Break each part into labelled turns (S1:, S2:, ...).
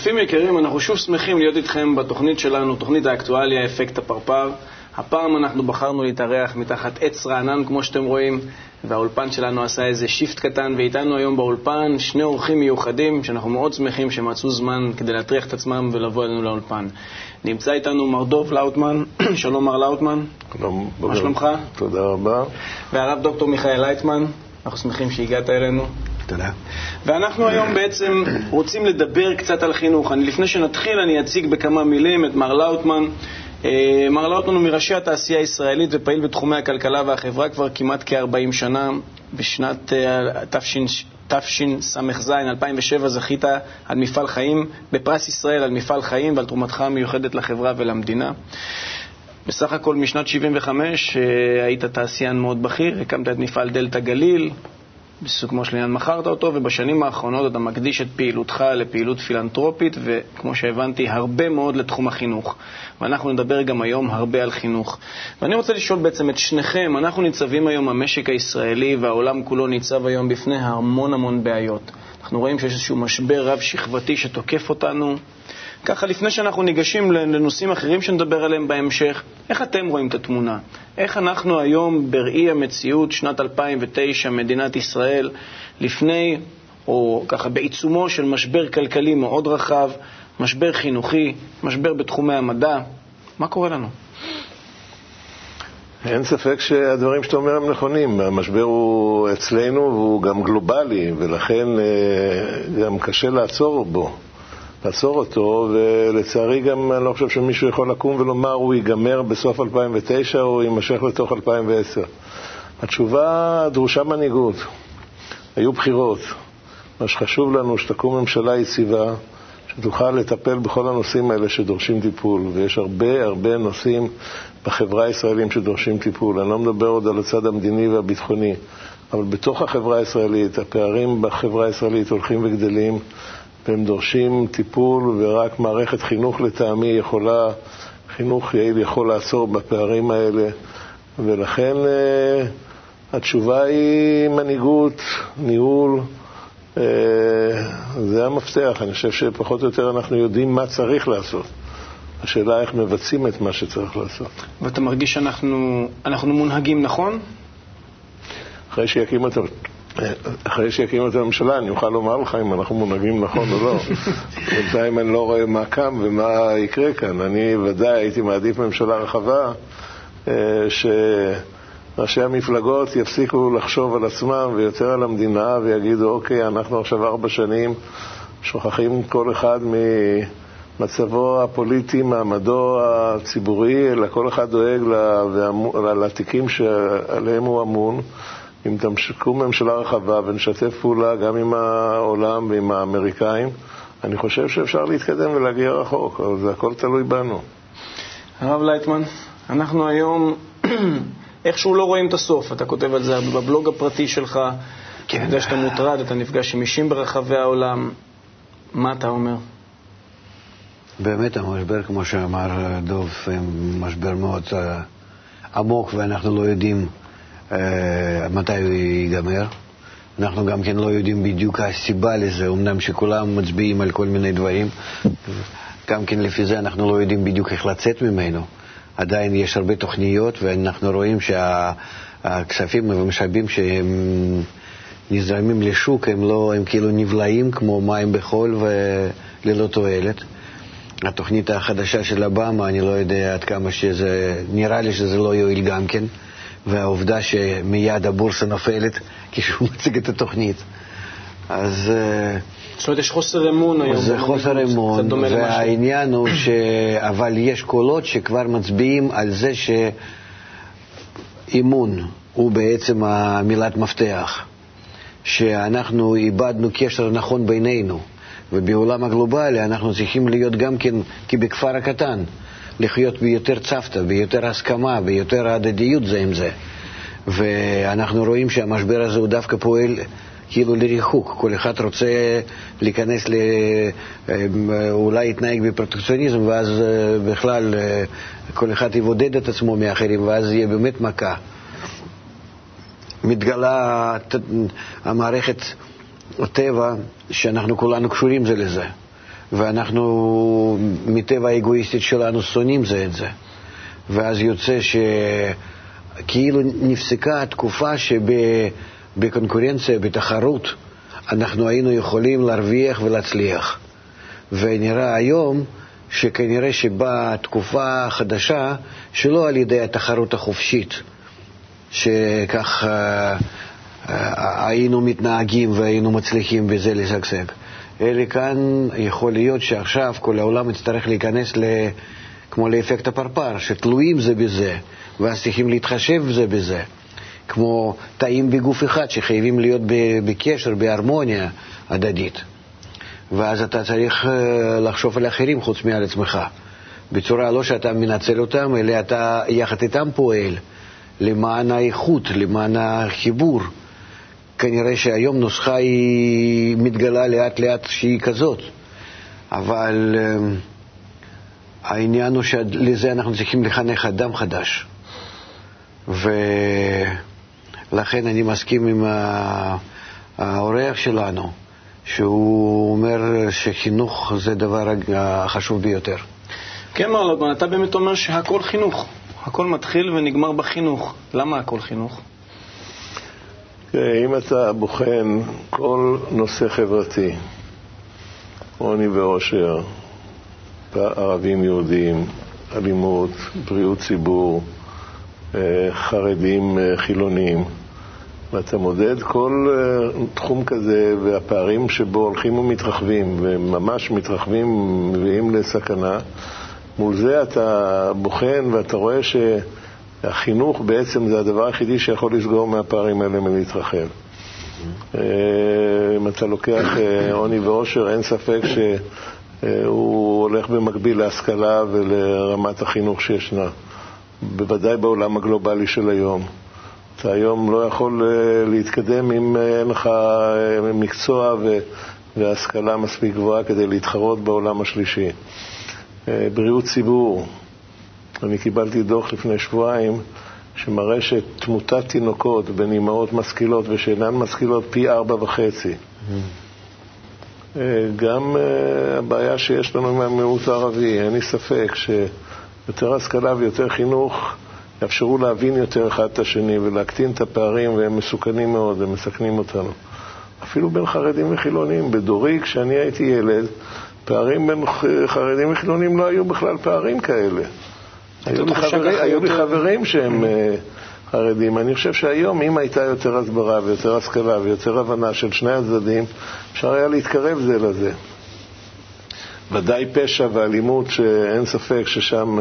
S1: צופים יקרים, אנחנו שוב שמחים להיות איתכם בתוכנית שלנו, תוכנית האקטואליה, אפקט הפרפר. הפעם אנחנו בחרנו להתארח מתחת עץ רענן, כמו שאתם רואים, והאולפן שלנו עשה איזה שיפט קטן, ואיתנו היום באולפן שני אורחים מיוחדים, שאנחנו מאוד שמחים שמצאו זמן כדי להטריח את עצמם ולבוא אלינו לאולפן. נמצא איתנו מר דוב לאוטמן. שלום מר לאוטמן.
S2: שלום.
S1: מה שלומך?
S2: תודה רבה.
S1: והרב דוקטור מיכאל לייטמן, אנחנו שמחים שהגעת אלינו.
S3: תודה.
S1: ואנחנו היום בעצם רוצים לדבר קצת על חינוך. לפני שנתחיל אני אציג בכמה מילים את מר לאוטמן. מר לאוטמן הוא מראשי התעשייה הישראלית ופעיל בתחומי הכלכלה והחברה כבר כמעט כ-40 שנה. בשנת תשס"ז 2007 זכית על מפעל חיים, בפרס ישראל על מפעל חיים ועל תרומתך המיוחדת לחברה ולמדינה. בסך הכל משנת 75 היית תעשיין מאוד בכיר, הקמת את מפעל דלתא גליל, בסיכומו של עניין מכרת אותו, ובשנים האחרונות אתה מקדיש את פעילותך לפעילות פילנטרופית, וכמו שהבנתי, הרבה מאוד לתחום החינוך. ואנחנו נדבר גם היום הרבה על חינוך. ואני רוצה לשאול בעצם את שניכם, אנחנו ניצבים היום, המשק הישראלי והעולם כולו ניצב היום בפני המון בעיות. אנחנו רואים שיש איזשהו משבר רב שכבתי שתוקף אותנו. ככה, לפני שאנחנו ניגשים לנושאים אחרים שנדבר עליהם בהמשך, איך אתם רואים את התמונה? איך אנחנו היום בראי המציאות, שנת 2009, מדינת ישראל, לפני, או ככה בעיצומו של משבר כלכלי מאוד רחב, משבר חינוכי, משבר בתחומי המדע, מה קורה לנו?
S2: אין ספק שהדברים שאתה אומר הם נכונים. המשבר הוא אצלנו והוא גם גלובלי, ולכן גם קשה לעצור אותו, ולצערי גם אני לא חושב שמישהו יכול לקום ולומר הוא ייגמר בסוף 2009 או יימשך לתוך 2010. התשובה דרושה מנהיגות. היו בחירות. מה שחשוב לנו שתקום ממשלה יציבה, שתוכל לטפל בכל הנושאים האלה שדורשים טיפול, ויש הרבה נושאים בחברה הישראלית שדורשים טיפול. אני לא מדבר עוד על הצד המדיני והביטחוני, אבל בתוך החברה הישראלית, הפערים בחברה הישראלית הולכים וגדלים, והם דורשים טיפול, ורק מערכת חינוך לטעמי חינוך יעיל יכול לעצור בפערים האלה, ולכן התשובה היא מנהיגות, ניהול, זה המפתח. אני חושב שפחות או יותר אנחנו יודעים מה צריך לעשות. השאלה איך מבצעים את מה שצריך לעשות.
S1: ואתה מרגיש שאנחנו מונהגים נכון?
S2: אחרי שיקים את הממשלה, אני אוכל לומר לך אם אנחנו מונהגים נכון או לא. בינתיים אני לא רואה מה קם ומה יקרה כאן. אני ודאי הייתי מעדיף ממשלה רחבה, שראשי המפלגות יפסיקו לחשוב על עצמם ויותר על המדינה, ויגידו, אוקיי, אנחנו עכשיו 4 שנים שוכחים כל אחד ממצבו הפוליטי, מעמדו הציבורי, אלא כל אחד דואג לתיקים שעליהם הוא אמון. אם תמשקו ממשלה רחבה ונשתף פעולה גם עם העולם ועם האמריקאים, אני חושב שאפשר להתקדם ולהגיע רחוק, אבל זה הכל תלוי בנו.
S1: הרב לייטמן, אנחנו היום איכשהו לא רואים את הסוף. אתה כותב על זה בבלוג הפרטי שלך, כן. יודע שאתה מוטרד, אתה נפגש עם אישים ברחבי העולם. מה אתה אומר?
S3: באמת המשבר, כמו שאמר דוב, משבר מאוד עמוק, ואנחנו לא יודעים מתי הוא ייגמר. אנחנו גם כן לא יודעים בדיוק הסיבה לזה, אמנם שכולם מצביעים על כל מיני דברים, גם כן לפי זה אנחנו לא יודעים בדיוק איך לצאת ממנו. עדיין יש הרבה תוכניות, ואנחנו רואים שהכספים והמשאבים שהם נזרמים לשוק הם כאילו נבלעים כמו מים בחול וללא תועלת. התוכנית החדשה של אובמה, אני לא יודע עד כמה שזה, נראה לי שזה לא יועיל גם כן, והעובדה שמיד הבורסה נופלת כשהוא מציג את התוכנית. אז
S1: זאת אומרת, יש חוסר אמון היום.
S3: זה חוסר אמון, והעניין הוא אבל יש קולות שכבר מצביעים על זה שאימון הוא בעצם המילת מפתח, שאנחנו איבדנו קשר נכון בינינו, ובעולם הגלובלי אנחנו צריכים להיות גם כן כבכפר הקטן, לחיות ביותר צוותא, ביותר הסכמה, ביותר הדדיות זה עם זה. ואנחנו רואים שהמשבר הזה הוא דווקא פועל כאילו לריחוק. כל אחד רוצה להיכנס אולי יתנהג בפרוטקציוניזם, ואז בכלל כל אחד יבודד את עצמו מאחרים, ואז יהיה באמת מכה. מתגלה המערכת הטבע שאנחנו כולנו קשורים זה לזה. ואנחנו מטבע האגואיסטית שלנו שונאים זה את זה. ואז יוצא שכאילו נפסקה התקופה שבקונקורנציה, בתחרות, אנחנו היינו יכולים להרוויח ולהצליח. ונראה היום שכנראה שבאה תקופה חדשה שלא על ידי התחרות החופשית, שכך היינו מתנהגים והיינו מצליחים בזה לשגשג. אלא כאן יכול להיות שעכשיו כל העולם יצטרך להיכנס כמו לאפקט הפרפר, שתלויים זה בזה, ואז צריכים להתחשב זה בזה. כמו תאים בגוף אחד שחייבים להיות בקשר, בהרמוניה הדדית. ואז אתה צריך לחשוב על אחרים חוץ מעל עצמך. בצורה לא שאתה מנצל אותם, אלא אתה יחד איתם פועל למען האיכות, למען החיבור. כנראה שהיום נוסחה היא מתגלה לאט לאט שהיא כזאת. אבל העניין הוא שלזה אנחנו צריכים לחנך אדם חדש. ולכן אני מסכים עם האורח שלנו, שהוא אומר שחינוך זה דבר החשוב ביותר.
S1: כן, מר לוטמן, אתה באמת אומר שהכל חינוך. הכל מתחיל ונגמר בחינוך. למה הכל חינוך?
S2: אם אתה בוחן כל נושא חברתי, עוני ועושר, ערבים יהודים, אלימות, בריאות ציבור, חרדים חילונים, ואתה מודד כל תחום כזה והפערים שבו הולכים ומתרחבים, וממש מתרחבים, מביאים לסכנה, מול זה אתה בוחן ואתה רואה שהחינוך בעצם זה הדבר היחידי שיכול לסגור מהפערים האלה מלהתרחב. אם אתה לוקח עוני ועושר, אין ספק שהוא הולך במקביל להשכלה ולרמת החינוך שישנה. בוודאי בעולם הגלובלי של היום. אתה היום לא יכול להתקדם אם אין לך מקצוע והשכלה מספיק גבוהה כדי להתחרות בעולם השלישי. בריאות ציבור. אני קיבלתי דוח לפני שבועיים שמראה שתמותת תינוקות בין אמהות משכילות ושאינן משכילות פי 4.5. גם הבעיה שיש לנו עם המיעוט הערבי, אין לי ספק שיותר השכלה ויותר חינוך יאפשרו להבין יותר אחד את השני ולהקטין את הפערים, והם מסוכנים מאוד, הם מסכנים אותנו. אפילו בין חרדים וחילונים. בדורי, כשאני הייתי ילד, פערים בין חרדים וחילונים לא היו בכלל פערים כאלה. היו לי חברים שהם חרדים. אני חושב שהיום, אם הייתה יותר הסברה ויותר השכלה ויותר הבנה של שני הצדדים, אפשר היה להתקרב זה לזה. ודאי פשע ואלימות שאין ספק ששם...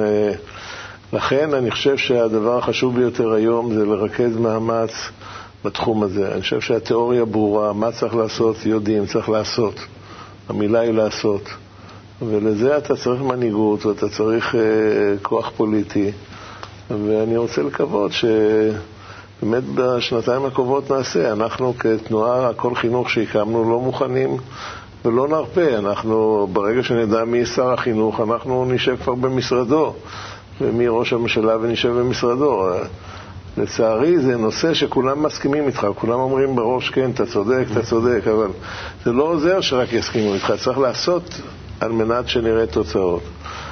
S2: לכן אני חושב שהדבר החשוב ביותר היום זה לרכז מאמץ בתחום הזה. אני חושב שהתיאוריה ברורה, מה צריך לעשות, יודעים, צריך לעשות. המילה היא לעשות. ולזה אתה צריך מנהיגות, ואתה צריך כוח פוליטי. ואני רוצה לקוות שבאמת בשנתיים הקרובות נעשה. אנחנו כתנועה, כל חינוך שהקמנו לא מוכנים ולא נרפה. אנחנו, ברגע שנדע מי שר החינוך, אנחנו נשב כבר במשרדו. ומי ראש הממשלה ונשב במשרדו. לצערי זה נושא שכולם מסכימים איתך, כולם אומרים בראש כן, אתה צודק, אבל זה לא עוזר שרק יסכימו איתך, צריך לעשות על מנת שנראה תוצאות.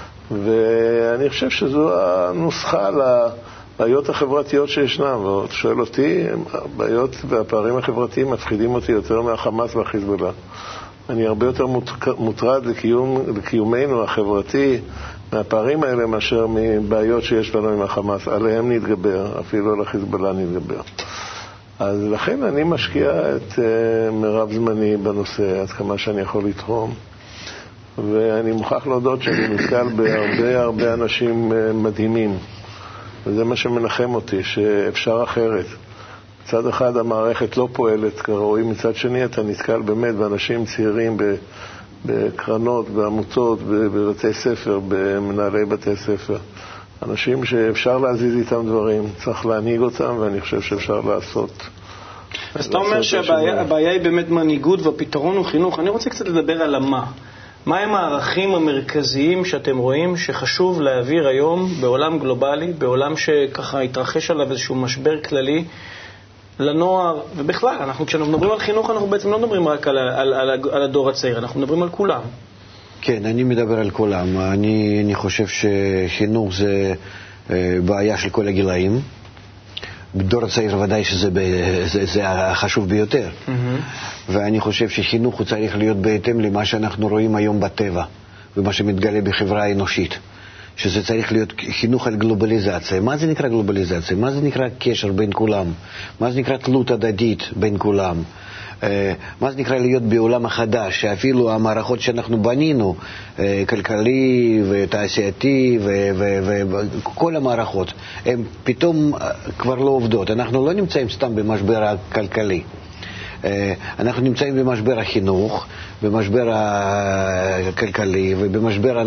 S2: ואני חושב שזו הנוסחה לבעיות החברתיות שישנם, ואתה שואל אותי, הבעיות והפערים החברתיים מפחידים אותי יותר מהחמאס והחיזבאללה. אני הרבה יותר מוטרד לקיומנו החברתי מהפערים האלה מאשר מבעיות שיש לנו עם החמאס. עליהם נתגבר, אפילו על החיזבאללה נתגבר. אז לכן אני משקיע את מרב זמני בנושא, עד כמה שאני יכול לתרום. ואני מוכרח להודות שאני נתקל בהרבה אנשים מדהימים. וזה מה שמנחם אותי, שאפשר אחרת. מצד אחד המערכת לא פועלת כראוי, מצד שני אתה נתקל באמת באנשים צעירים בקרנות, בעמותות, בבתי ספר, במנהלי בתי ספר. אנשים שאפשר להזיז איתם דברים, צריך להנהיג אותם, ואני חושב שאפשר לעשות.
S1: אז אתה אומר שהבעיה היא באמת מנהיגות והפתרון הוא חינוך. אני רוצה קצת לדבר על מה. מה הם הערכים המרכזיים שאתם רואים שחשוב להעביר היום בעולם גלובלי, בעולם שככה התרחש עליו איזשהו משבר כללי, לנוער, ובכלל, כשאנחנו מדברים על חינוך, אנחנו בעצם לא מדברים רק על הדור הצעיר, אנחנו מדברים על כולם.
S3: כן, אני מדבר על כולם. אני חושב שחינוך זה בעיה של כל הגילאים. בדור הצעיר ודאי שזה החשוב ביותר. ואני חושב שחינוך הוא צריך להיות בהתאם למה שאנחנו רואים היום בטבע, ומה שמתגלה בחברה האנושית. שזה צריך להיות חינוך על גלובליזציה. מה זה נקרא גלובליזציה? מה זה נקרא קשר בין כולם? מה זה נקרא תלות הדדית בין כולם? מה זה נקרא להיות בעולם החדש, שאפילו המערכות שאנחנו בנינו, כלכלי ותעשייתי וכל המערכות, הן פתאום כבר לא עובדות. אנחנו לא נמצאים סתם במשבר הכלכלי. אנחנו נמצאים במשבר החינוך, במשבר הכלכלי, ובמשבר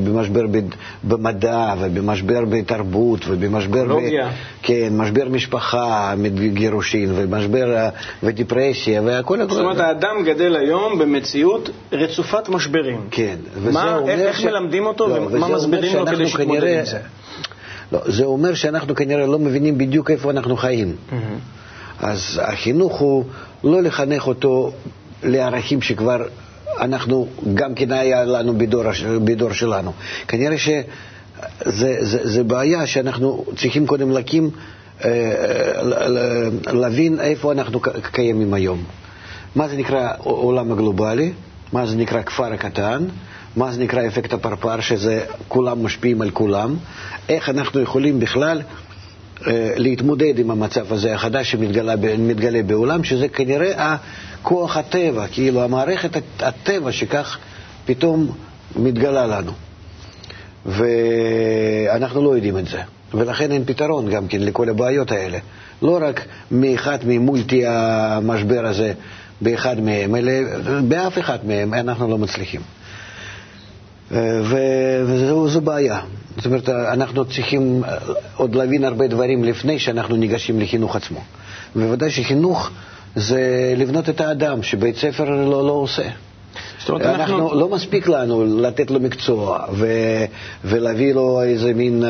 S3: במדע, ובמשבר בתרבות, ובמשבר כן, משבר משפחה, גירושין, ומשבר ודיפרסיה, והכל.
S1: זאת אומרת, האדם גדל היום במציאות רצופת משברים.
S3: כן.
S1: איך מלמדים אותו ומה מסבירים לו כדי שיתמודד עם זה?
S3: לא, זה אומר שאנחנו כנראה לא מבינים בדיוק איפה אנחנו חיים. אז החינוך הוא לא לחנך אותו לערכים שכבר אנחנו גם כן היה לנו בדור שלנו. כנראה שזה בעיה שאנחנו צריכים קודם להבין איפה אנחנו קיימים היום. מה זה נקרא עולם הגלובלי, מה זה נקרא כפר הקטן, מה זה נקרא אפקט הפרפר, שזה כולם משפיעים על כולם, איך אנחנו יכולים בכלל להתמודד עם המצב הזה החדש שמתגלה בעולם, שזה כנראה כוח הטבע, כאילו המערכת הטבע שכך פתאום מתגלה לנו. ואנחנו לא יודעים את זה. ולכן אין פתרון גם כן לכל הבעיות האלה. לא רק מאחד ממולטי המשבר הזה באחד מהם, אלא באף אחד מהם אנחנו לא מצליחים. וזו בעיה. זאת אומרת, אנחנו צריכים עוד להבין הרבה דברים לפני שאנחנו ניגשים לחינוך עצמו. בוודאי שחינוך זה לבנות את האדם, שבית ספר לא עושה. אנחנו לא מספיק לנו לתת לו מקצוע ולהביא לו איזה מין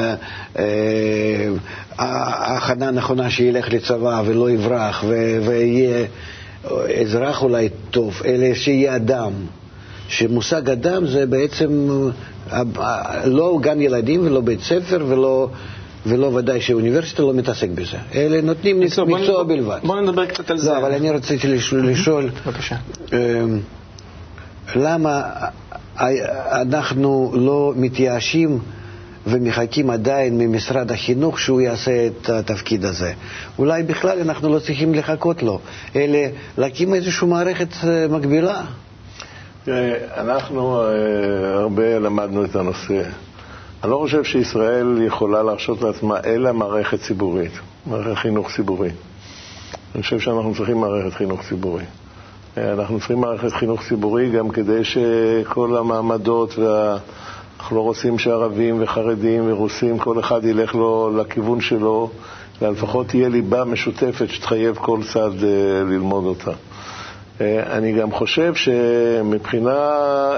S3: הכנה נכונה שילך לצבא ולא יברח ויהיה אזרח אולי טוב, אלא שיהיה אדם. שמושג אדם זה בעצם לא גן ילדים ולא בית ספר ולא ודאי שהאוניברסיטה לא מתעסק בזה. אלה נותנים מקצוע בלבד.
S1: בוא נדבר קצת על זה.
S3: לא, אבל אני רציתי לשאול, למה אנחנו לא מתייאשים ומחכים עדיין ממשרד החינוך שהוא יעשה את התפקיד הזה? אולי בכלל אנחנו לא צריכים לחכות לו, אלא להקים איזושהי מערכת מקבילה.
S2: אנחנו הרבה למדנו את הנושא. אני לא חושב שישראל יכולה להרשות לעצמה אלא מערכת ציבורית, מערכת חינוך ציבורי. אני חושב שאנחנו צריכים מערכת חינוך ציבורי. אנחנו צריכים מערכת חינוך ציבורי גם כדי שכל המעמדות אנחנו לא רוצים שערבים וחרדים ורוסים, כל אחד ילך לו לכיוון שלו, ולפחות תהיה ליבה משותפת שתחייב כל צד ללמוד אותה. אני גם חושב שמבחינה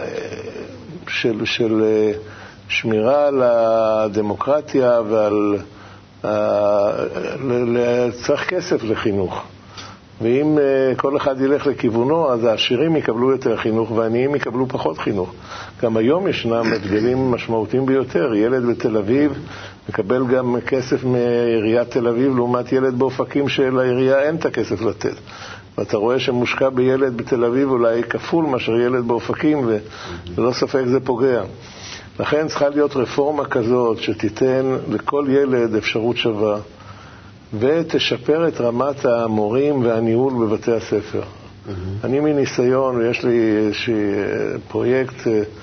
S2: של שמירה על הדמוקרטיה צריך כסף לחינוך. ואם כל אחד ילך לכיוונו, אז העשירים יקבלו יותר חינוך והעניים יקבלו פחות חינוך. גם היום ישנם הבדלים משמעותיים ביותר. ילד בתל אביב מקבל גם כסף מעיריית תל אביב, לעומת ילד באופקים שלעירייה אין את הכסף לתת. ואתה רואה שמושקע בילד בתל אביב אולי כפול מאשר ילד באופקים, וללא ספק זה פוגע. לכן צריכה להיות רפורמה כזאת שתיתן לכל ילד אפשרות שווה, ותשפר את רמת המורים והניהול בבתי הספר. אני מניסיון, ויש לי איזשהו פרויקט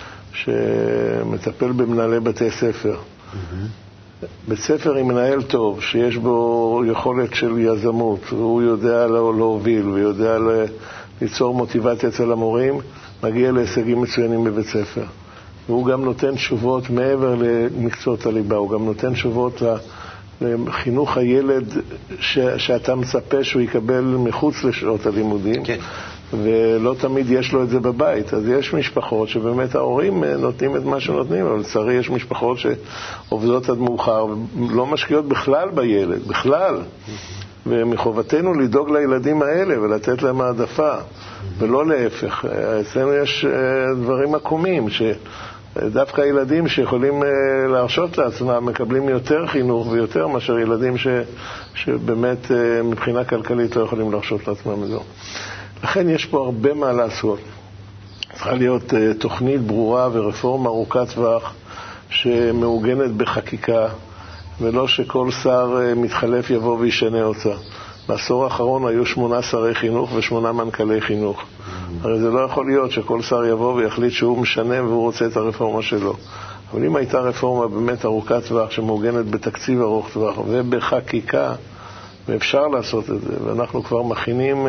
S2: שמטפל במנהלי בתי ספר. בית ספר עם מנהל טוב, שיש בו יכולת של יזמות, והוא יודע להוביל ויודע ליצור מוטיבציה אצל המורים, מגיע להישגים מצוינים בבית ספר. והוא גם נותן תשובות מעבר למקצועות הליבה, הוא גם נותן תשובות לחינוך הילד שאתה מצפה שהוא יקבל מחוץ לשעות הלימודים. כן. ולא תמיד יש לו את זה בבית. אז יש משפחות שבאמת ההורים נותנים את מה שנותנים, אבל לצערי יש משפחות שעובדות עד מאוחר ולא משקיעות בכלל בילד, בכלל. ומחובתנו לדאוג לילדים האלה ולתת להם העדפה, ולא להפך. אצלנו יש דברים עקומים, שדווקא ילדים שיכולים להרשות לעצמם מקבלים יותר חינוך ויותר מאשר ילדים שבאמת מבחינה כלכלית לא יכולים להרשות לעצמם את זה. לכן יש פה הרבה מה לעשות. צריכה להיות תוכנית ברורה ורפורמה ארוכת טווח שמעוגנת בחקיקה, ולא שכל שר מתחלף יבוא וישנה אותה. בעשור האחרון היו 8 שרי חינוך ו8 מנכ"לי חינוך. הרי זה לא יכול להיות שכל שר יבוא ויחליט שהוא משנה והוא רוצה את הרפורמה שלו. אבל אם הייתה רפורמה באמת ארוכת טווח שמעוגנת בתקציב ארוך טווח ובחקיקה, ואפשר לעשות את זה, ואנחנו כבר מכינים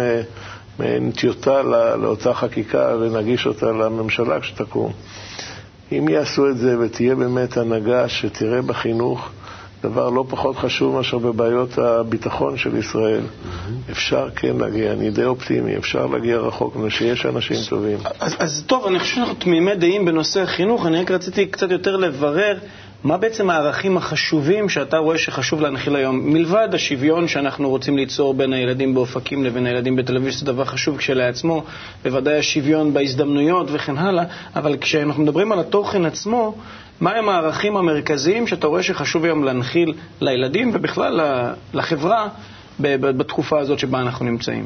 S2: טיוטה לאותה חקיקה ונגיש אותה לממשלה כשתקום. אם יעשו את זה ותהיה באמת הנהגה שתראה בחינוך דבר לא פחות חשוב מאשר בבעיות הביטחון של ישראל, אפשר כן להגיע, אני די אופטימי, אפשר להגיע רחוק, ושיש אנשים טובים.
S1: אז טוב, אני חושב שאנחנו תמימי דעים בנושא החינוך. אני רק רציתי קצת יותר לברר מה בעצם הערכים החשובים שאתה רואה שחשוב להנחיל היום, מלבד השוויון שאנחנו רוצים ליצור בין הילדים באופקים לבין הילדים בתל אביב, זה דבר חשוב כשלעצמו, בוודאי השוויון בהזדמנויות וכן הלאה, אבל כשאנחנו מדברים על התוכן עצמו, מהם הערכים המרכזיים שאתה רואה שחשוב היום להנחיל לילדים ובכלל לחברה בתקופה הזאת שבה אנחנו נמצאים?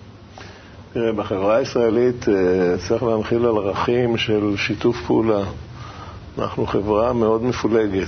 S2: בחברה הישראלית צריך להנחיל על ערכים של שיתוף פעולה. אנחנו חברה מאוד מפולגת.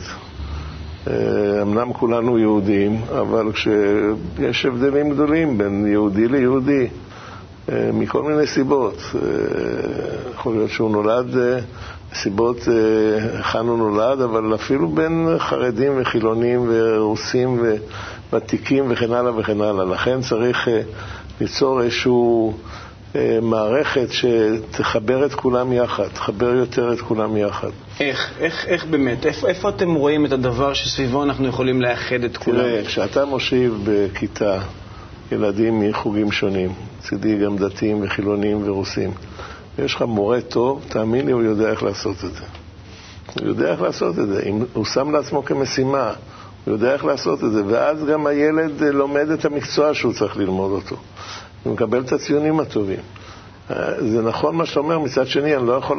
S2: אמנם כולנו יהודים, אבל כשיש הבדלים גדולים בין יהודי ליהודי, מכל מיני סיבות. יכול להיות שהוא נולד סיבות היכן הוא נולד, אבל אפילו בין חרדים וחילונים ורוסים וותיקים וכן הלאה וכן הלאה. לכן צריך ליצור איזשהו מערכת שתחבר את כולם יחד, תחבר יותר את כולם יחד.
S1: איך באמת? איפה אתם רואים את הדבר שסביבו אנחנו יכולים לאחד את כולם?
S2: תראה, כשאתה מושיב בכיתה ילדים מחוגים שונים, צדי גם דתיים וחילונים ורוסים, ויש לך מורה טוב, תאמין לי, הוא יודע איך לעשות את זה. הוא יודע איך לעשות את זה. אם הוא שם לעצמו כמשימה, הוא יודע איך לעשות את זה, ואז גם הילד לומד את המקצוע שהוא צריך ללמוד אותו. הוא מקבל את הציונים הטובים. זה נכון מה שאתה אומר, מצד שני, אני לא יכול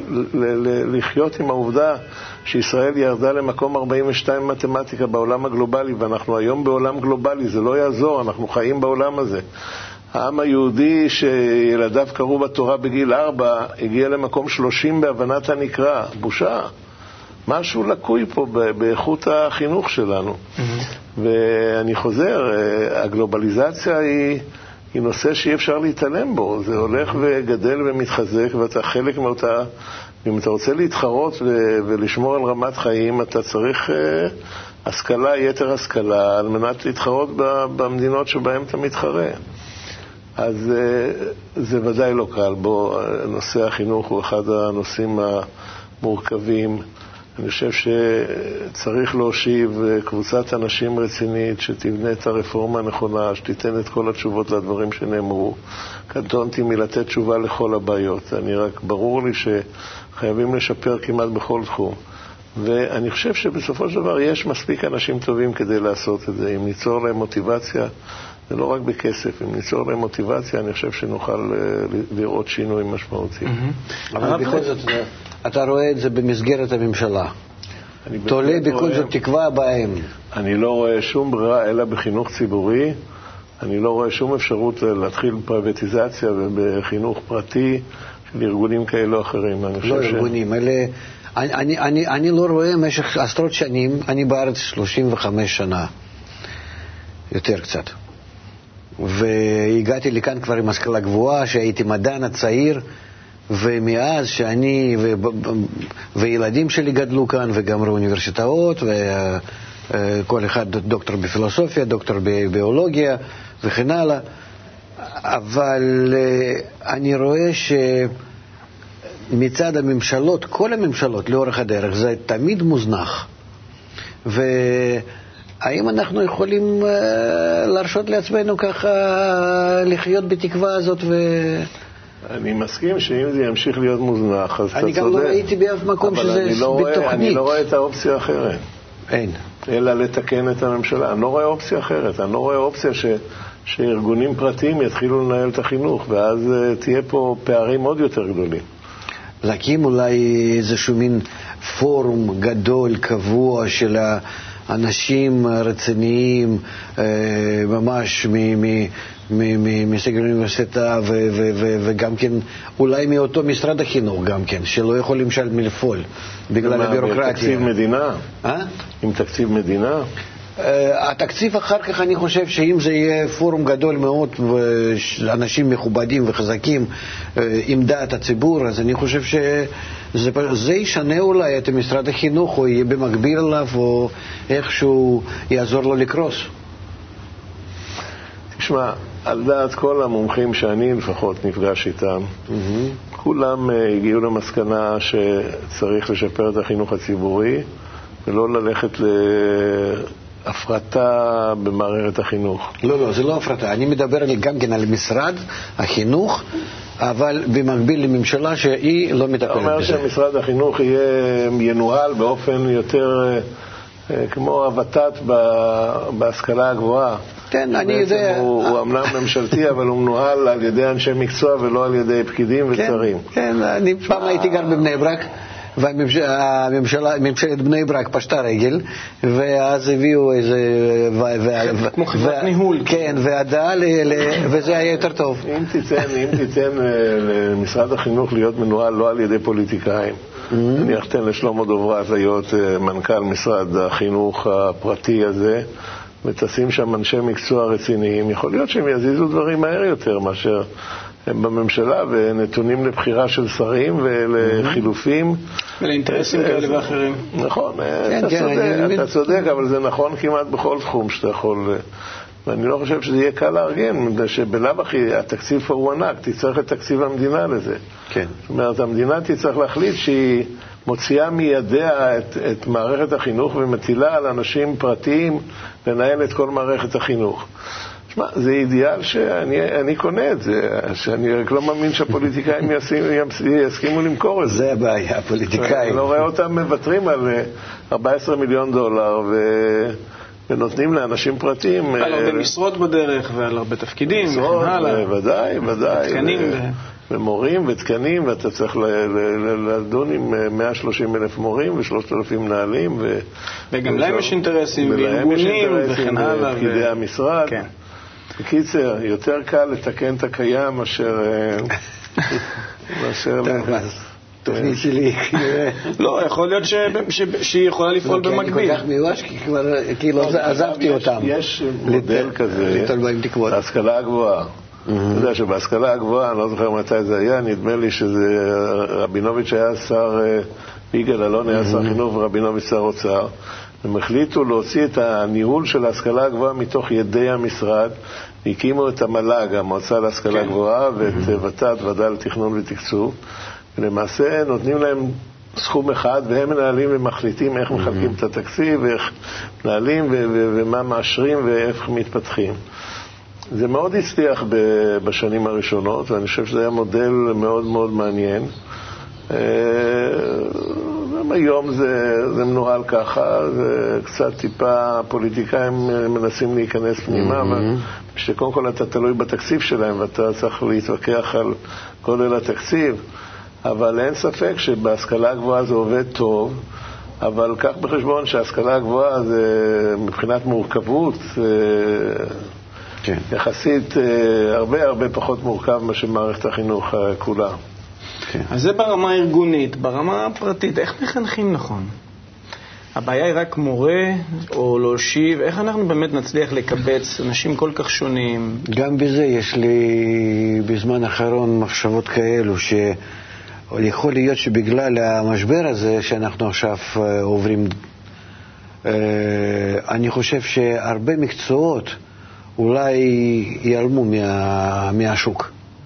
S2: לחיות עם העובדה שישראל ירדה למקום 42 מתמטיקה בעולם הגלובלי, ואנחנו היום בעולם גלובלי, זה לא יעזור, אנחנו חיים בעולם הזה. העם היהודי שילדיו קראו בתורה בגיל 4, הגיע למקום 30 בהבנת הנקרא. בושה. משהו לקוי פה באיכות החינוך שלנו. ואני חוזר, הגלובליזציה היא נושא שאי אפשר להתעלם בו. זה הולך וגדל ומתחזק, ואתה חלק מאותה, אם אתה רוצה להתחרות ולשמור על רמת חיים, אתה צריך השכלה, יתר השכלה, על מנת להתחרות במדינות שבהן אתה מתחרה. אז זה ודאי לא קל. בו נושא החינוך הוא אחד הנושאים המורכבים. אני חושב שצריך להושיב קבוצת אנשים רצינית שתבנה את הרפורמה הנכונה, שתיתן את כל התשובות לדברים שנאמרו. קטונתי מלתת תשובה לכל הבעיות. ברור לי שחייבים לשפר כמעט בכל תחום. ואני חושב שבסופו של דבר יש מספיק אנשים טובים כדי לעשות את זה. אם ניצור להם מוטיבציה, זה לא רק בכסף, אם ניצור להם מוטיבציה, אני חושב שנוכל לראות שינוי משמעותי.
S3: אבל בכל זאת, אתה רואה את זה במסגרת הממשלה. תולה בכל זאת תקווה בהם.
S2: אני לא רואה שום ברירה אלא בחינוך ציבורי. אני לא רואה שום אפשרות להתחיל פריבטיזציה ובחינוך פרטי של ארגונים כאלה או אחרים.
S3: לא ארגונים, אלה... אני לא רואה במשך עשרות שנים, אני בארץ 35 שנה, יותר קצת. והגעתי לכאן כבר עם השכלה גבוהה, שהייתי מדען הצעיר, ומאז שאני וילדים שלי גדלו כאן, וגם באוניברסיטאות, וכל אחד דוקטור בפילוסופיה, דוקטור בביולוגיה וכן הלאה. אבל אני רואה שמצד הממשלות, כל הממשלות לאורך הדרך, זה תמיד מוזנח. האם אנחנו יכולים להרשות לעצמנו ככה לחיות בתקווה הזאת
S2: אני מסכים שאם זה ימשיך להיות מוזנח, אז אתה צודק.
S3: אני גם לא ראיתי באף מקום שזה בתוכנית.
S2: אני לא רואה את האופציה האחרת.
S3: אין.
S2: אלא לתקן את הממשלה. אני לא רואה אופציה אחרת. אני לא רואה אופציה שארגונים פרטיים יתחילו לנהל את החינוך, ואז תהיה פה פערים עוד יותר גדולים.
S3: להקים אולי איזשהו מין פורום גדול, קבוע, של אנשים רציניים, ממש מסגל האוניברסיטה, וגם כן, אולי מאותו משרד החינוך גם כן, שלא יכולים לפעול בגלל הבירוקרטיה.
S2: עם תקציב מדינה? עם תקציב מדינה?
S3: התקציב אחר כך, אני חושב שאם זה יהיה פורום גדול מאוד ואנשים מכובדים וחזקים עם דעת הציבור, אז אני חושב שזה ישנה אולי את משרד החינוך, או יהיה במקביל אליו, או איכשהו יעזור לו לקרוס.
S2: תשמע, על דעת כל המומחים שאני לפחות נפגש איתם, כולם הגיעו למסקנה שצריך לשפר את החינוך הציבורי ולא ללכת להפרטה במערכת החינוך.
S3: לא, זה לא הפרטה. אני מדבר גם כן על משרד החינוך, אבל במקביל לממשלה שהיא לא מטפלת בזה.
S2: אתה אומר שמשרד החינוך ינוהל באופן יותר כמו הוות"ת בהשכלה הגבוהה.
S3: כן, אני יודע.
S2: הוא אמנם ממשלתי, אבל הוא מנוהל על ידי אנשי מקצוע ולא על ידי פקידים ושרים.
S3: כן, אני פעם הייתי גר בבני ברק, וממשלת בני ברק פשטה רגל, ואז הביאו איזה...
S1: כמו חברת ניהול.
S3: כן, ועדה, וזה היה יותר טוב.
S2: אם תיתן למשרד החינוך להיות מנוהל לא על ידי פוליטיקאים, אני אתן לשלמה דוברת להיות מנכ"ל משרד החינוך הפרטי הזה, ותשים שם אנשי מקצוע רציניים, יכול להיות שהם יזיזו דברים מהר יותר מאשר הם בממשלה, ונתונים לבחירה של שרים ולחילופים.
S1: ולאינטרסים כאלה ואחרים.
S2: נכון, אתה צודק, אבל זה נכון כמעט בכל תחום שאתה יכול, ואני לא חושב שזה יהיה קל לארגן, שבלאו הכי התקציב פה הוא ענק, תצטרך את תקציב המדינה לזה.
S3: כן.
S2: זאת אומרת, המדינה תצטרך להחליט שהיא מוציאה מידיה את מערכת החינוך ומטילה על אנשים פרטיים לנהל את כל מערכת החינוך. תשמע, זה אידיאל שאני קונה את זה, שאני רק לא מאמין שהפוליטיקאים יסכימו למכור את זה.
S3: זה הבעיה, הפוליטיקאים.
S2: אני לא רואה אותם מוותרים על 14 מיליון דולר ונותנים לאנשים פרטיים.
S1: על הרבה משרות בדרך ועל הרבה תפקידים וכן הלאה.
S2: ודאי.
S1: תקנים.
S2: ומורים ותקנים, ואתה צריך לדון עם 130,000 מורים ו3,000 מנהלים.
S1: וגם להם יש אינטרסים וארגונים וכן הלאה.
S2: ופקידי המשרד.
S1: כן.
S2: בקיצר, יותר קל לתקן את הקיים מאשר...
S3: תוכנית שלי.
S1: לא, יכול להיות שהיא יכולה לפעול במקביל.
S3: אני כל כך מיואש, כי כבר כאילו עזבתי אותם.
S2: יש מודל כזה, בהשכלה הגבוהה. אתה יודע שבהשכלה הגבוהה, אני לא זוכר מתי זה היה, נדמה לי שזה רבינוביץ' היה שר, יגאל אלון היה שר חינוך ורבינוביץ' שר אוצר. הם החליטו להוציא את הניהול של ההשכלה הגבוהה מתוך ידי המשרד, הקימו את המל"ג, המועצה להשכלה גבוהה, ואת ות"ת, ועדה לתכנון ותקצוב, ולמעשה נותנים להם סכום אחד, והם מנהלים ומחליטים איך מחלקים את התקציב, ואיך מנהלים ומה מאשרים ואיך מתפתחים. זה מאוד הצליח בשנים הראשונות, ואני חושב שזה היה מודל מאוד מאוד מעניין. היום זה מנוהל ככה, זה קצת טיפה פוליטיקאים מנסים להיכנס פנימה, אבל שקודם כל אתה תלוי בתקציב שלהם, ואתה צריך להתווכח על גודל התקציב, אבל אין ספק שבהשכלה הגבוהה זה עובד טוב, אבל קח בחשבון שההשכלה הגבוהה זה מבחינת מורכבות, יחסית הרבה פחות מורכב מאשר מערכת החינוך כולה.
S1: אז זה ברמה הארגונית. ברמה הפרטית, איך מחנכים נכון? הבעיה היא רק מורה או להושיב, איך אנחנו באמת נצליח לקבץ אנשים כל כך שונים?
S3: גם בזה יש לי בזמן האחרון מחשבות כאלו, שיכול להיות שבגלל המשבר הזה שאנחנו עכשיו עוברים, אני חושב שהרבה מקצועות אולי ייעלמו מהשוק.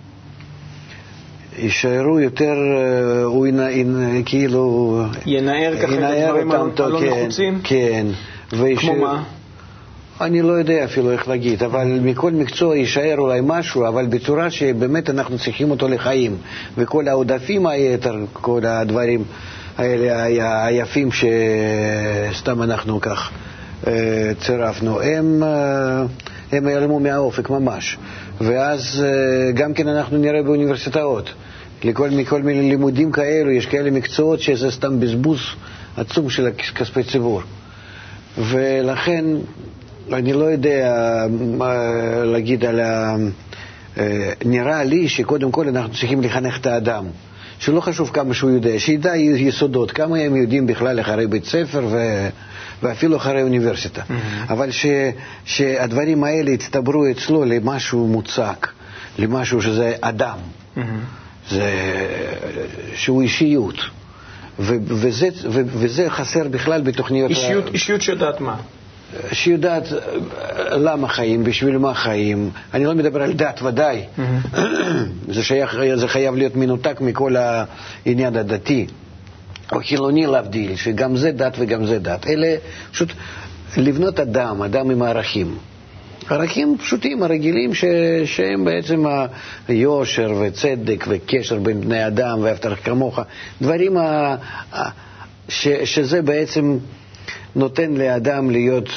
S3: יישארו יותר, הוא כאילו...
S1: ינער ככה את הדברים הלא נחוצים?
S3: כן.
S1: כמו מה?
S3: אני לא יודע אפילו איך להגיד, אבל מכל מקצוע יישאר אולי משהו, אבל בצורה שבאמת אנחנו צריכים אותו לחיים. וכל העודפים היתר, כל הדברים האלה היפים שסתם אנחנו כך צירפנו, הם ילמו מהאופק ממש. ואז גם כן אנחנו נראה באוניברסיטאות, מכל מיני לימודים כאלו, יש כאלה מקצועות שזה סתם בזבוז עצום של כספי ציבור. ולכן אני לא יודע להגיד על נראה לי שקודם כל אנחנו צריכים לחנך את האדם, שלא חשוב כמה שהוא יודע, שידע יסודות, כמה הם יודעים בכלל אחרי בית ספר ואפילו אחרי אוניברסיטה. אבל שהדברים האלה יצטברו אצלו למשהו מוצק, למשהו שזה אדם, שהוא אישיות. וזה חסר בכלל בתוכניות...
S1: אישיות שיודעת מה?
S3: שיודעת למה חיים, בשביל מה חיים. אני לא מדבר על דת ודאי. זה חייב להיות מנותק מכל העניין הדתי. או חילוני להבדיל, שגם זה דת וגם זה דת. אלה פשוט לבנות אדם עם הערכים. ערכים פשוטים, הרגילים, שהם בעצם היושר וצדק וקשר בין בני אדם ואהבת לך כמוך. דברים שזה בעצם נותן לאדם להיות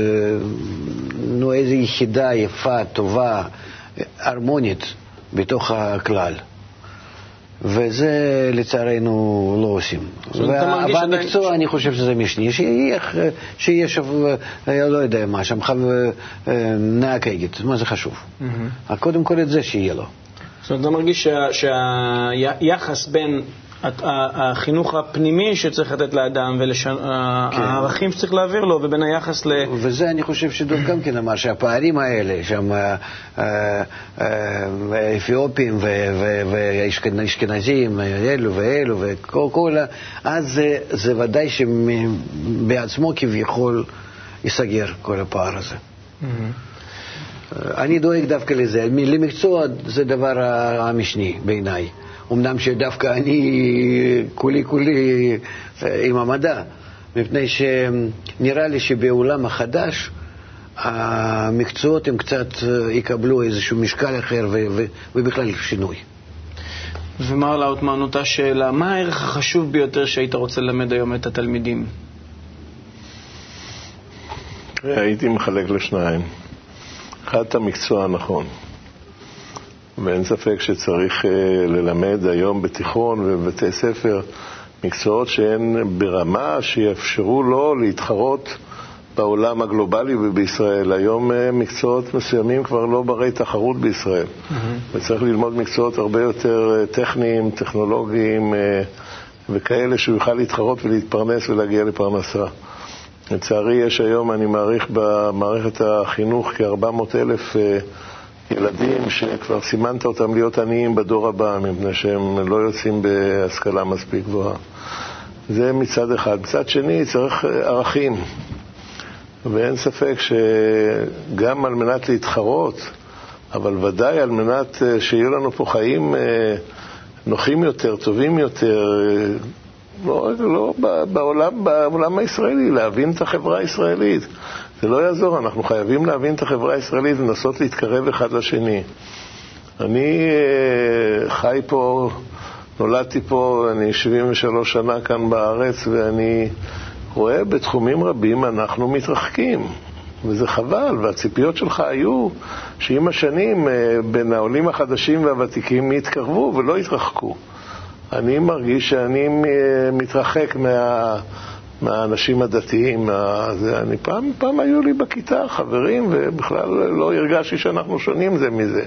S3: איזו יחידה יפה, טובה, הרמונית בתוך הכלל. וזה לצערנו לא עושים. והמקצוע אני חושב שזה משני, שיהיה לא יודע מה, שם נהג אגד, מה זה חשוב? קודם כל את זה שיהיה לו.
S1: זאת אומרת, אתה מרגיש שהיחס בין החינוך הפנימי שצריך לתת לאדם והערכים שצריך להעביר לו ובין היחס
S3: וזה אני חושב שדוב גם כן אמר שהפערים האלה שם אתיופים ואשכנזים אלו ואלו וכל אז זה ודאי שבעצמו כביכול ייסגר כל הפער הזה. אני דואג דווקא לזה, למקצוע זה דבר המשני בעיניי, אמנם שדווקא אני כולי עם המדע, מפני שנראה לי שבעולם החדש המקצועות הם קצת יקבלו איזשהו משקל אחר ובכלל שינוי.
S1: ומר לאוטמן, אותה שאלה, מה הערך החשוב ביותר שהיית רוצה ללמד היום את התלמידים?
S2: הייתי מחלק לשניים. אחד, את המקצוע הנכון. ואין ספק שצריך ללמד היום בתיכון ובבתי ספר מקצועות שהן ברמה שיאפשרו לו להתחרות בעולם הגלובלי ובישראל. היום מקצועות מסוימים כבר לא ברי תחרות בישראל. וצריך ללמוד מקצועות הרבה יותר טכניים, טכנולוגיים וכאלה שהוא יוכל להתחרות ולהתפרנס ולהגיע לפרנסה. לצערי יש היום, אני מעריך במערכת החינוך כ-400,000 ילדים שכבר סימנת אותם להיות עניים בדור הבא, מפני שהם לא יוצאים בהשכלה מספיק גבוהה. זה מצד אחד. מצד שני צריך ערכים. ואין ספק שגם על מנת להתחרות, אבל ודאי על מנת שיהיו לנו פה חיים נוחים יותר, טובים יותר, לא בעולם הישראלי, להבין את החברה הישראלית. זה לא יעזור, אנחנו חייבים להבין את החברה הישראלית ולנסות להתקרב אחד לשני. אני חי פה, נולדתי פה, אני 73 שנה כאן בארץ, ואני רואה בתחומים רבים אנחנו מתרחקים, וזה חבל. והציפיות שלך היו שעם השנים בין העולים החדשים והוותיקים יתקרבו ולא יתרחקו. אני מרגיש שאני מתרחק מהאנשים הדתיים. אני פעם היו לי בכיתה חברים, ובכלל לא הרגשתי שאנחנו שונים זה מזה.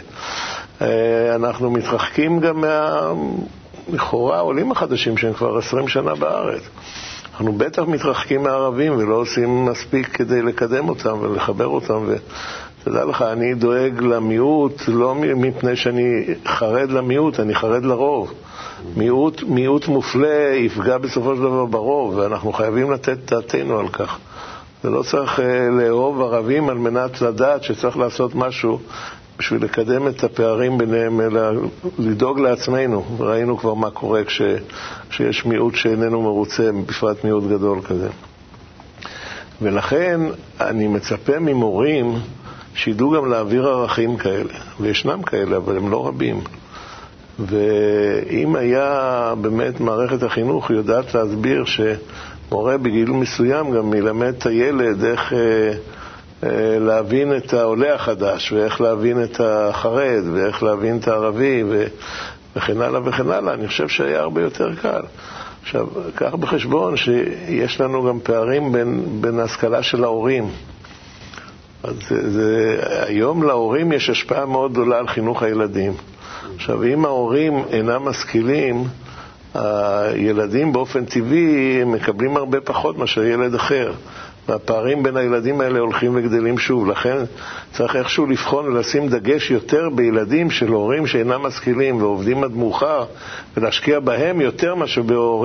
S2: אנחנו מתרחקים גם לכאורה העולים החדשים שהם כבר 20 שנה בארץ. אנחנו בטח מתרחקים מהערבים ולא עושים מספיק כדי לקדם אותם ולחבר אותם. ותדע לך, אני דואג למיעוט, לא מפני שאני חרד למיעוט, אני חרד לרוב. מיעוט מופלה יפגע בסופו של דבר ברוב, ואנחנו חייבים לתת דעתנו על כך. זה לא צריך לאהוב ערבים על מנת לדעת שצריך לעשות משהו בשביל לקדם את הפערים ביניהם, אלא לדאוג לעצמנו. ראינו כבר מה קורה כשיש מיעוט שאיננו מרוצה, בפרט מיעוט גדול כזה. ולכן אני מצפה ממורים שידעו גם להעביר ערכים כאלה, וישנם כאלה, אבל הם לא רבים. ואם היה באמת מערכת החינוך יודעת להסביר שמורה בגיל מסוים גם ילמד את הילד איך להבין את העולה החדש, ואיך להבין את החרד, ואיך להבין את הערבי, וכן הלאה וכן הלאה, אני חושב שהיה הרבה יותר קל. עכשיו, קח בחשבון שיש לנו גם פערים בין ההשכלה של ההורים. אז היום להורים יש השפעה מאוד גדולה על חינוך הילדים. עכשיו, אם ההורים אינם משכילים, הילדים באופן טבעי מקבלים הרבה פחות מאשר ילד אחר. והפערים בין הילדים האלה הולכים וגדלים שוב. לכן צריך איכשהו לבחון ולשים דגש יותר בילדים של הורים שאינם משכילים ועובדים עד מאוחר, ולהשקיע בהם יותר מאשר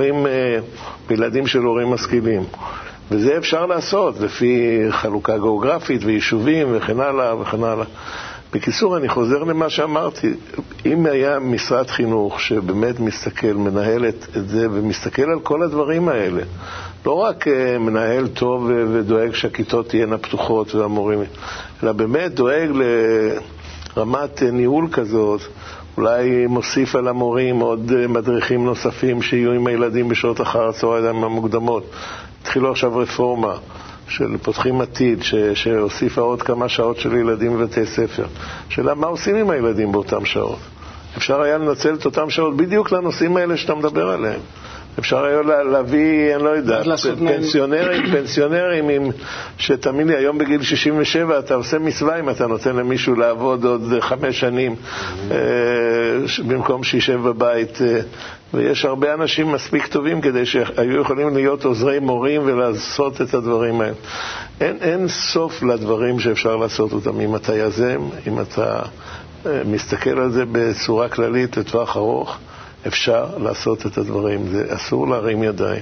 S2: בילדים של הורים משכילים. וזה אפשר לעשות לפי חלוקה גיאוגרפית ויישובים וכן הלאה וכן הלאה. בקיצור, אני חוזר למה שאמרתי, אם היה משרד חינוך שבאמת מסתכל, מנהל את זה ומסתכל על כל הדברים האלה, לא רק מנהל טוב ודואג שהכיתות תהיינה פתוחות והמורים, אלא באמת דואג לרמת ניהול כזאת, אולי מוסיף על המורים עוד מדריכים נוספים שיהיו עם הילדים בשעות אחר הצהריים המוקדמות. התחילו עכשיו רפורמה של פותחים עתיד, שהוסיפה עוד כמה שעות של ילדים בבתי ספר. שאלה, מה עושים עם הילדים באותם שעות? אפשר היה לנצל את אותם שעות בדיוק לנושאים האלה שאתה מדבר עליהם. אפשר היה להביא, אני לא יודע, פנסיונרים, שתאמין לי, היום בגיל 67 אתה עושה מצווה אם אתה נותן למישהו לעבוד עוד 5 שנים במקום שישב בבית. ויש הרבה אנשים מספיק טובים כדי שהיו יכולים להיות עוזרי מורים ולעשות את הדברים האלה. אין סוף לדברים שאפשר לעשות אותם. אם אתה יזם, אם אתה מסתכל על זה בצורה כללית לטווח ארוך, אפשר לעשות את הדברים. זה אסור להרים ידיים.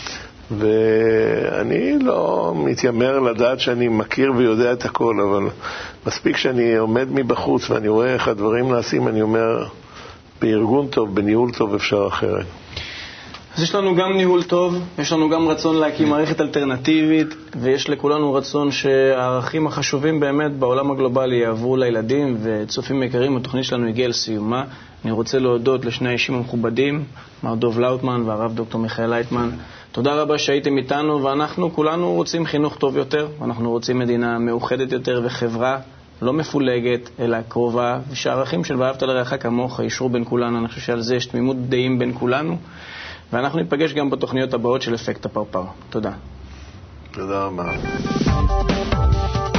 S2: ואני לא מתיימר לדעת שאני מכיר ויודע את הכל, אבל מספיק שאני עומד מבחוץ ואני רואה איך הדברים נעשים, אני אומר, בארגון טוב, בניהול טוב אפשר אחרת.
S1: אז יש לנו גם ניהול טוב, יש לנו גם רצון להקים מערכת אלטרנטיבית, ויש לכולנו רצון שהערכים החשובים באמת בעולם הגלובלי יעברו לילדים, וצופים יקרים, התוכנית שלנו הגיעה לסיומה. אני רוצה להודות לשני האישים המכובדים, מר דוב לאוטמן והרב דוקטור מיכאל לייטמן. תודה רבה שהייתם איתנו, ואנחנו כולנו רוצים חינוך טוב יותר, ואנחנו רוצים מדינה מאוחדת יותר וחברה לא מפולגת, אלא קרובה, ושהערכים של ואהבת לרעך כמוך ישרו בין כולנו. אני חושב שעל זה יש תמימות דעים בין כולנו, ואנחנו ניפגש גם בתוכניות הבאות של אפקט הפרפר. תודה.
S2: תודה רבה.